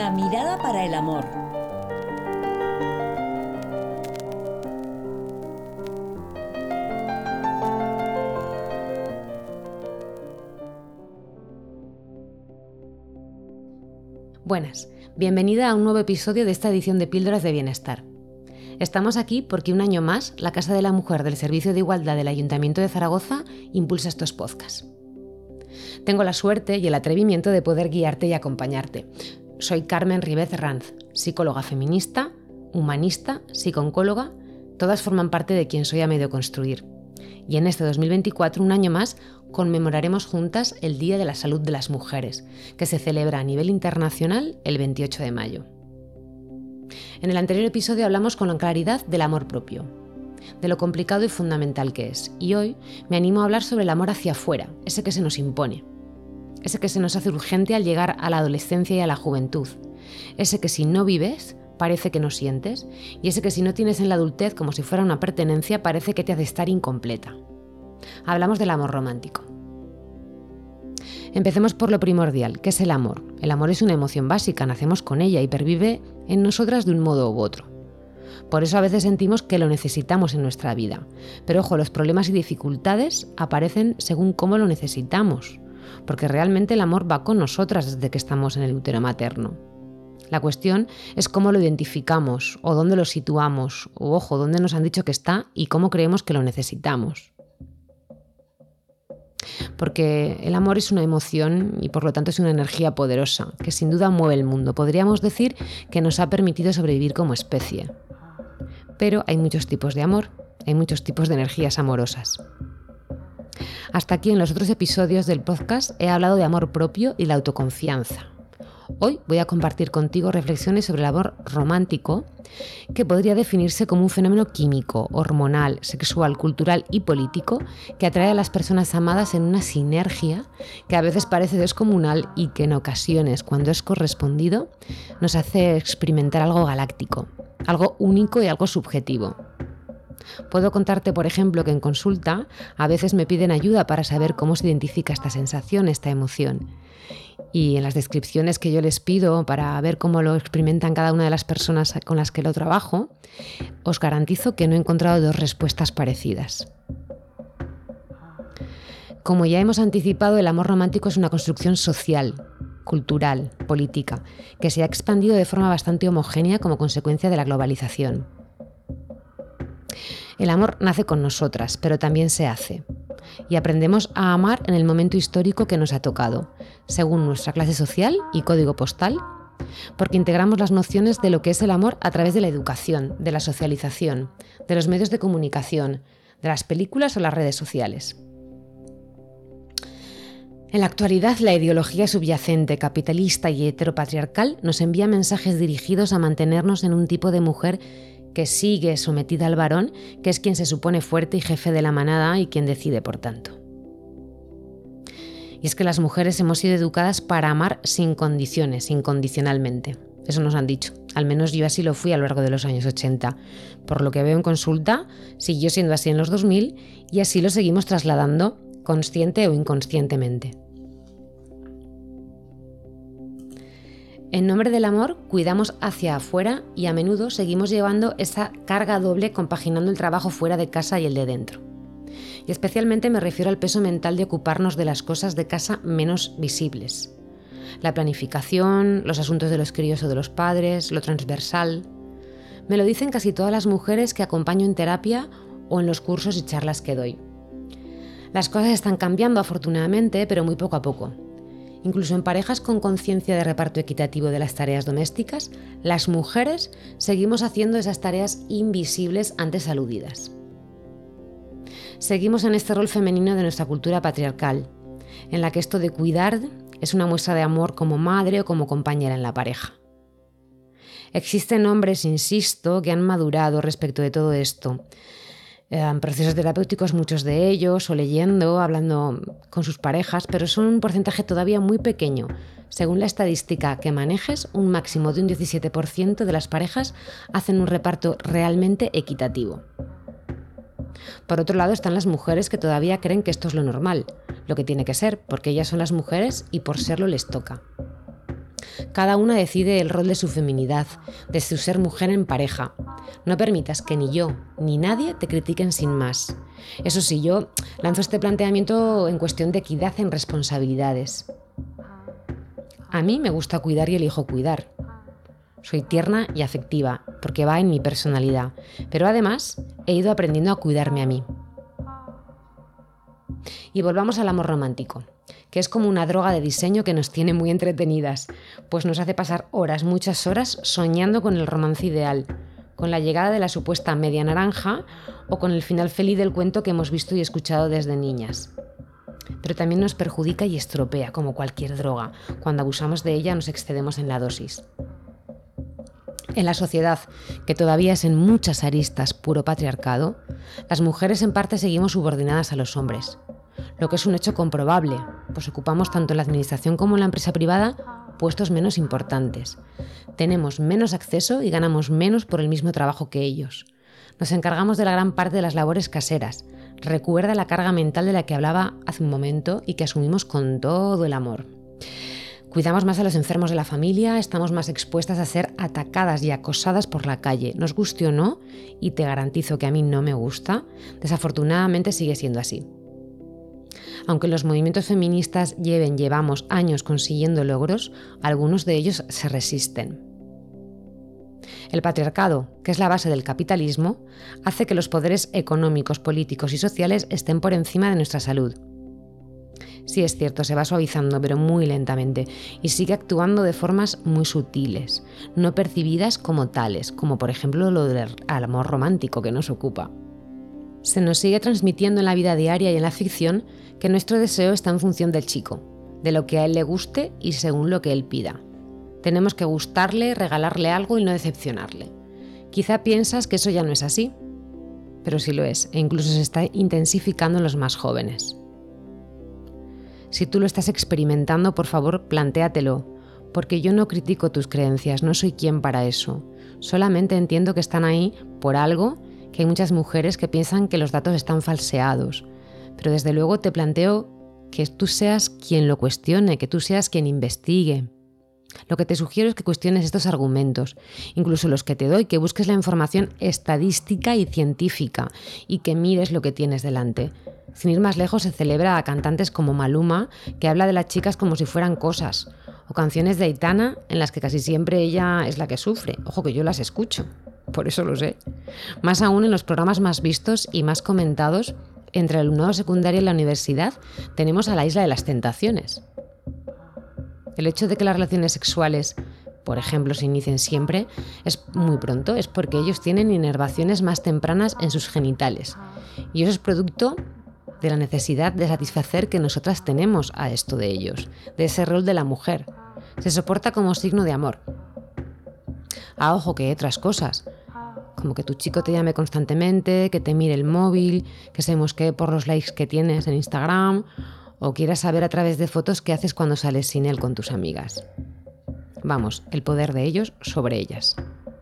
Una mirada para el amor. Buenas, bienvenida a un nuevo episodio de esta edición de Píldoras de Bienestar. Estamos aquí porque un año más la Casa de la Mujer del Servicio de Igualdad del Ayuntamiento de Zaragoza impulsa estos podcasts. Tengo la suerte y el atrevimiento de poder guiarte y acompañarte. Soy Carmen Ribez Ranz, psicóloga feminista, humanista, psicooncóloga, todas forman parte de quien soy a medio construir. Y en este 2024, un año más, conmemoraremos juntas el Día de la Salud de las Mujeres, que se celebra a nivel internacional el 28 de mayo. En el anterior episodio hablamos con claridad del amor propio, de lo complicado y fundamental que es, y hoy me animo a hablar sobre el amor hacia afuera, ese que se nos impone, ese que se nos hace urgente al llegar a la adolescencia y a la juventud, ese que si no vives parece que no sientes, y ese que si no tienes en la adultez como si fuera una pertenencia parece que te hace estar incompleta. Hablamos del amor romántico. Empecemos por lo primordial, ¿qué es el amor? El amor es una emoción básica, nacemos con ella y pervive en nosotras de un modo u otro. Por eso a veces sentimos que lo necesitamos en nuestra vida. Pero ojo, los problemas y dificultades aparecen según cómo lo necesitamos, porque realmente el amor va con nosotras desde que estamos en el útero materno. La cuestión es cómo lo identificamos, o dónde lo situamos, o ojo, dónde nos han dicho que está y cómo creemos que lo necesitamos. Porque el amor es una emoción y por lo tanto es una energía poderosa que sin duda mueve el mundo. Podríamos decir que nos ha permitido sobrevivir como especie. Pero hay muchos tipos de amor, hay muchos tipos de energías amorosas. Hasta aquí en los otros episodios del podcast he hablado de amor propio y la autoconfianza. Hoy voy a compartir contigo reflexiones sobre el amor romántico, que podría definirse como un fenómeno químico, hormonal, sexual, cultural y político que atrae a las personas amadas en una sinergia que a veces parece descomunal y que en ocasiones, cuando es correspondido, nos hace experimentar algo galáctico, algo único y algo subjetivo. Puedo contarte, por ejemplo, que en consulta a veces me piden ayuda para saber cómo se identifica esta sensación, esta emoción. Y en las descripciones que yo les pido para ver cómo lo experimentan cada una de las personas con las que lo trabajo, os garantizo que no he encontrado dos respuestas parecidas. Como ya hemos anticipado, el amor romántico es una construcción social, cultural, política, que se ha expandido de forma bastante homogénea como consecuencia de la globalización. El amor nace con nosotras, pero también se hace. Y aprendemos a amar en el momento histórico que nos ha tocado, según nuestra clase social y código postal, porque integramos las nociones de lo que es el amor a través de la educación, de la socialización, de los medios de comunicación, de las películas o las redes sociales. En la actualidad, la ideología subyacente, capitalista y heteropatriarcal nos envía mensajes dirigidos a mantenernos en un tipo de mujer que sigue sometida al varón, que es quien se supone fuerte y jefe de la manada y quien decide por tanto. Y es que las mujeres hemos sido educadas para amar sin condiciones, incondicionalmente. Eso nos han dicho. Al menos yo así lo fui a lo largo de los años 80. Por lo que veo en consulta, siguió siendo así en los 2000 y así lo seguimos trasladando, consciente o inconscientemente. En nombre del amor, cuidamos hacia afuera y a menudo seguimos llevando esa carga doble compaginando el trabajo fuera de casa y el de dentro. Y especialmente me refiero al peso mental de ocuparnos de las cosas de casa menos visibles. La planificación, los asuntos de los críos o de los padres, lo transversal. Me lo dicen casi todas las mujeres que acompaño en terapia o en los cursos y charlas que doy. Las cosas están cambiando afortunadamente, pero muy poco a poco. Incluso en parejas con conciencia de reparto equitativo de las tareas domésticas, las mujeres seguimos haciendo esas tareas invisibles antes aludidas. Seguimos en este rol femenino de nuestra cultura patriarcal, en la que esto de cuidar es una muestra de amor como madre o como compañera en la pareja. Existen hombres, insisto, que han madurado respecto de todo esto. En procesos terapéuticos, muchos de ellos, o leyendo, hablando con sus parejas, pero son un porcentaje todavía muy pequeño. Según la estadística que manejes, un máximo de un 17% de las parejas hacen un reparto realmente equitativo. Por otro lado están las mujeres que todavía creen que esto es lo normal, lo que tiene que ser, porque ellas son las mujeres y por serlo les toca. Cada una decide el rol de su feminidad, de su ser mujer en pareja. No permitas que ni yo ni nadie te critiquen sin más. Eso sí, yo lanzo este planteamiento en cuestión de equidad en responsabilidades. A mí me gusta cuidar y elijo cuidar. Soy tierna y afectiva, porque va en mi personalidad, pero además he ido aprendiendo a cuidarme a mí. Y volvamos al amor romántico, que es como una droga de diseño que nos tiene muy entretenidas, pues nos hace pasar horas, muchas horas, soñando con el romance ideal, con la llegada de la supuesta media naranja o con el final feliz del cuento que hemos visto y escuchado desde niñas. Pero también nos perjudica y estropea, como cualquier droga. Cuando abusamos de ella nos excedemos en la dosis. En la sociedad, que todavía es en muchas aristas puro patriarcado, las mujeres en parte seguimos subordinadas a los hombres, lo que es un hecho comprobable, pues ocupamos tanto en la administración como en la empresa privada puestos menos importantes. Tenemos menos acceso y ganamos menos por el mismo trabajo que ellos. Nos encargamos de la gran parte de las labores caseras. Recuerda la carga mental de la que hablaba hace un momento y que asumimos con todo el amor. Cuidamos más a los enfermos de la familia, estamos más expuestas a ser atacadas y acosadas por la calle, nos guste o no, y te garantizo que a mí no me gusta, desafortunadamente sigue siendo así. Aunque los movimientos feministas llevamos años consiguiendo logros, algunos de ellos se resisten. El patriarcado, que es la base del capitalismo, hace que los poderes económicos, políticos y sociales estén por encima de nuestra salud. Sí, es cierto, se va suavizando, pero muy lentamente, y sigue actuando de formas muy sutiles, no percibidas como tales, como por ejemplo lo del amor romántico que nos ocupa. Se nos sigue transmitiendo en la vida diaria y en la ficción que nuestro deseo está en función del chico, de lo que a él le guste y según lo que él pida. Tenemos que gustarle, regalarle algo y no decepcionarle. Quizá piensas que eso ya no es así, pero sí lo es, e incluso se está intensificando en los más jóvenes. Si tú lo estás experimentando, por favor, plantéatelo, porque yo no critico tus creencias, no soy quien para eso. Solamente entiendo que están ahí por algo, que hay muchas mujeres que piensan que los datos están falseados, pero desde luego te planteo que tú seas quien lo cuestione, que tú seas quien investigue. Lo que te sugiero es que cuestiones estos argumentos, incluso los que te doy, que busques la información estadística y científica y que mires lo que tienes delante. Sin ir más lejos, se celebra a cantantes como Maluma, que habla de las chicas como si fueran cosas, o canciones de Aitana en las que casi siempre ella es la que sufre. Ojo que yo las escucho, por eso lo sé. Más aún en los programas más vistos y más comentados entre el alumnado secundario y la universidad, tenemos a la Isla de las Tentaciones. El hecho de que las relaciones sexuales, por ejemplo, se inicien siempre, es muy pronto, es porque ellos tienen inervaciones más tempranas en sus genitales. Y eso es producto de la necesidad de satisfacer que nosotras tenemos a esto de ellos, de ese rol de la mujer. Se soporta como signo de amor. Ojo que hay otras cosas, como que tu chico te llame constantemente, que te mire el móvil, que se mosquee por los likes que tienes en Instagram, o quieras saber a través de fotos qué haces cuando sales sin él con tus amigas. Vamos, el poder de ellos sobre ellas.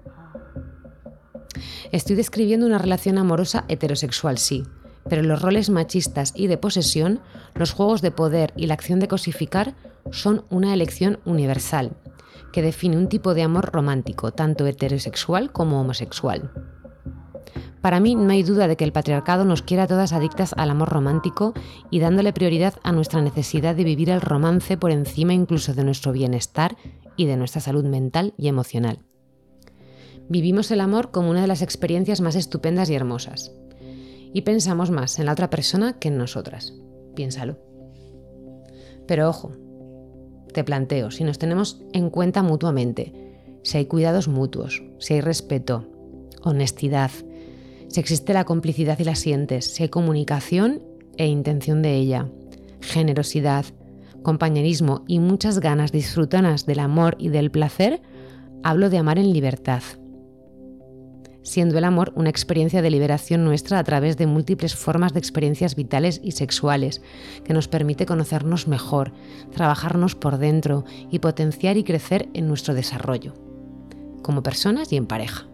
Estoy describiendo una relación amorosa heterosexual, sí, pero los roles machistas y de posesión, los juegos de poder y la acción de cosificar son una elección universal, que define un tipo de amor romántico, tanto heterosexual como homosexual. Para mí no hay duda de que el patriarcado nos quiere a todas adictas al amor romántico y dándole prioridad a nuestra necesidad de vivir el romance por encima incluso de nuestro bienestar y de nuestra salud mental y emocional. Vivimos el amor como una de las experiencias más estupendas y hermosas. Y pensamos más en la otra persona que en nosotras. Piénsalo. Pero ojo, te planteo, si nos tenemos en cuenta mutuamente, si hay cuidados mutuos, si hay respeto, honestidad, si existe la complicidad y la sientes, si hay comunicación e intención de ella, generosidad, compañerismo y muchas ganas disfrutanas del amor y del placer, hablo de amar en libertad. Siendo el amor una experiencia de liberación nuestra a través de múltiples formas de experiencias vitales y sexuales, que nos permite conocernos mejor, trabajarnos por dentro y potenciar y crecer en nuestro desarrollo, como personas y en pareja.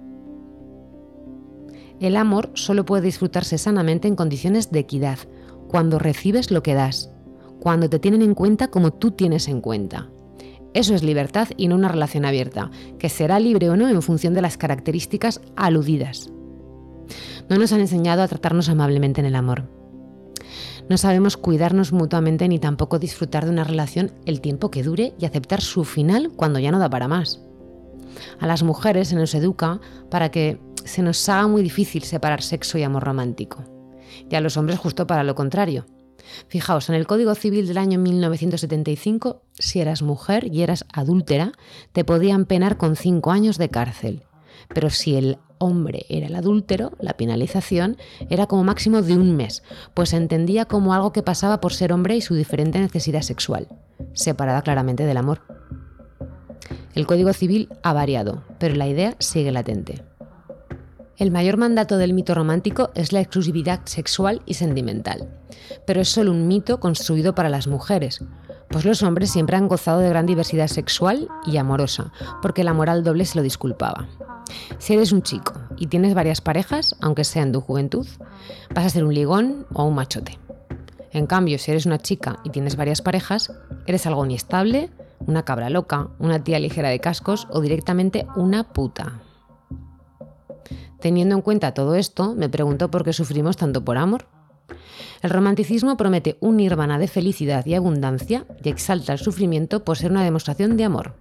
El amor solo puede disfrutarse sanamente en condiciones de equidad, cuando recibes lo que das, cuando te tienen en cuenta como tú tienes en cuenta. Eso es libertad y no una relación abierta, que será libre o no en función de las características aludidas. No nos han enseñado a tratarnos amablemente en el amor. No sabemos cuidarnos mutuamente ni tampoco disfrutar de una relación el tiempo que dure y aceptar su final cuando ya no da para más. A las mujeres se nos educa para que se nos haga muy difícil separar sexo y amor romántico. Y a los hombres justo para lo contrario. Fijaos, en el Código Civil del año 1975, si eras mujer y eras adúltera, te podían penar con 5 años de cárcel. Pero si el hombre era el adúltero, la penalización era como máximo de 1 mes, pues se entendía como algo que pasaba por ser hombre y su diferente necesidad sexual, separada claramente del amor. El Código Civil ha variado, pero la idea sigue latente. El mayor mandato del mito romántico es la exclusividad sexual y sentimental, pero es solo un mito construido para las mujeres, pues los hombres siempre han gozado de gran diversidad sexual y amorosa, porque la moral doble se lo disculpaba. Si eres un chico y tienes varias parejas, aunque sea en tu juventud, vas a ser un ligón o un machote. En cambio, si eres una chica y tienes varias parejas, eres algo inestable, una cabra loca, una tía ligera de cascos o directamente una puta. Teniendo en cuenta todo esto, me pregunto por qué sufrimos tanto por amor. El romanticismo promete un nirvana de felicidad y abundancia y exalta el sufrimiento por ser una demostración de amor.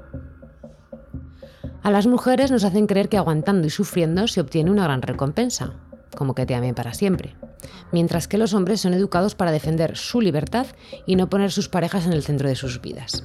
A las mujeres nos hacen creer que aguantando y sufriendo se obtiene una gran recompensa, como que te amen para siempre, mientras que los hombres son educados para defender su libertad y no poner sus parejas en el centro de sus vidas.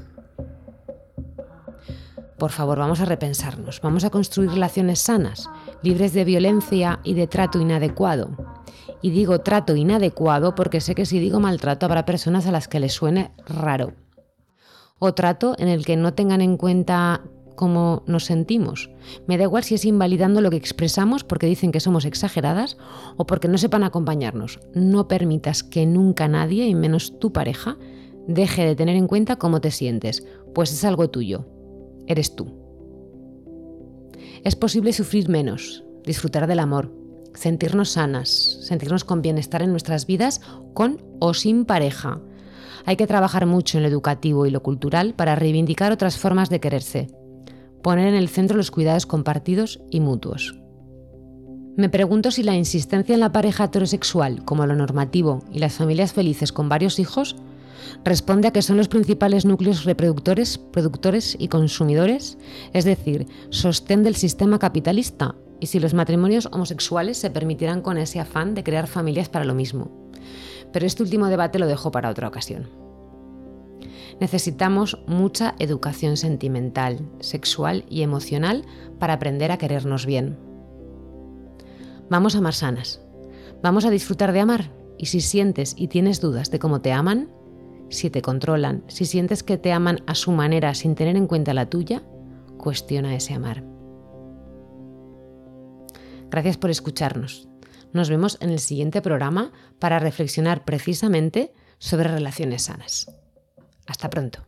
Por favor, vamos a repensarnos, vamos a construir relaciones sanas, libres de violencia y de trato inadecuado. Y digo trato inadecuado porque sé que si digo maltrato habrá personas a las que les suene raro. O trato en el que no tengan en cuenta cómo nos sentimos. Me da igual si es invalidando lo que expresamos porque dicen que somos exageradas o porque no sepan acompañarnos. No permitas que nunca nadie, y menos tu pareja, deje de tener en cuenta cómo te sientes, pues es algo tuyo. Eres tú. Es posible sufrir menos, disfrutar del amor, sentirnos sanas, sentirnos con bienestar en nuestras vidas con o sin pareja. Hay que trabajar mucho en lo educativo y lo cultural para reivindicar otras formas de quererse, poner en el centro los cuidados compartidos y mutuos. Me pregunto si la insistencia en la pareja heterosexual como lo normativo y las familias felices con varios hijos responde a que son los principales núcleos reproductores, productores y consumidores, es decir, sostén del sistema capitalista, y si los matrimonios homosexuales se permitirán con ese afán de crear familias para lo mismo. Pero este último debate lo dejo para otra ocasión. Necesitamos mucha educación sentimental, sexual y emocional para aprender a querernos bien. Vamos a amar sanas. Vamos a disfrutar de amar. Y si sientes y tienes dudas de cómo te aman, si te controlan, si sientes que te aman a su manera sin tener en cuenta la tuya, cuestiona ese amar. Gracias por escucharnos. Nos vemos en el siguiente programa para reflexionar precisamente sobre relaciones sanas. Hasta pronto.